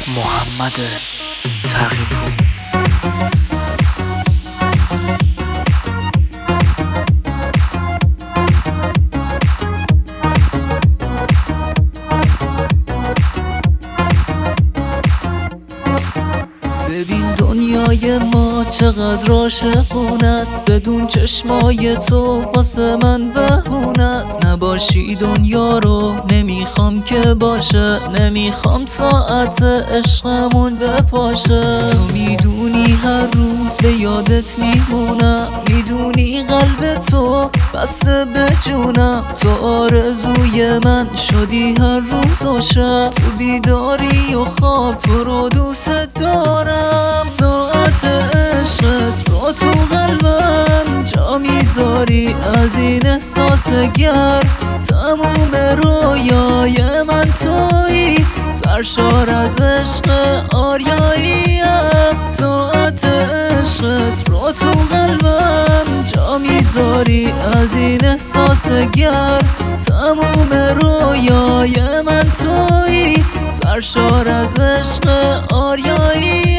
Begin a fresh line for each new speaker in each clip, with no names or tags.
محمد تقی‌پور.
ببین دنیای ما چقدر عاشقونه است، بدون چشمای تو واسه من بهونه است. نباشی دنیا رو نمیخوام که باشه، نمیخوام ساعت عشقمون بپاشه. تو میدونی هر روز به یادت میمونم، میدونی قلب تو بسته به جونم. تو آرزوی من شدی هر روز و شب، تو بیداری و خواب تو رو دوست دارم. ساعت عشقت رو تو قلبم جا میذاری، از این احساس گرم تموم رویای من تویی، سرشار از عشق آریاییم. ساعت عشقت رو تو قلبم جا میذاری، از این احساس گرم تموم رویای من تویی، سرشار از عشق آریاییم.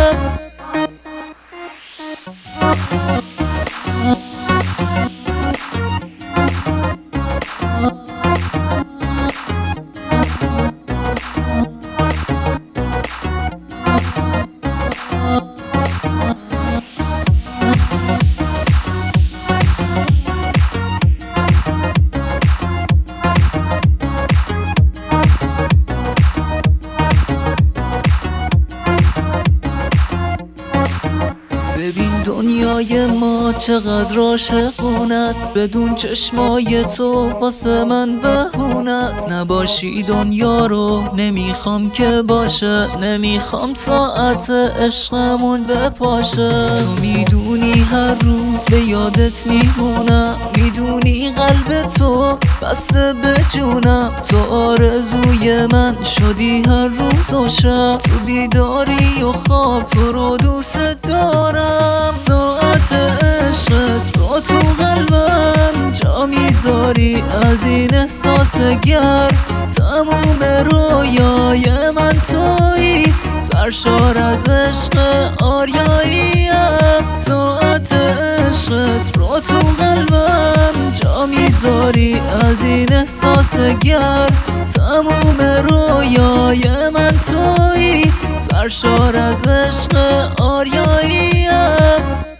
ببین دنیای ما چقدر عاشقونه است، بدون چشمای تو واسه من بهونه است. نباشی دنیا رو نمیخوام که باشه، نمیخوام ساعت عشقمون بپاشه. تو میدونی هر روز به یادت میمونم، میدونی قلب تو بسته به جونم. تو آرزوی من شدی هر روز و شب، تو بیداری و خواب تو رو دوست دارم. ساعت عشقت رو تو قلبم جا میذاری، از این احساس گرم تموم رویای من تویی، سرشار از عشق آریاییم. ساعت عشقت رو تو قلبم جا میذاری، از این احساس گرم تموم رویای من تویی، سرشار از عشق آریاییم.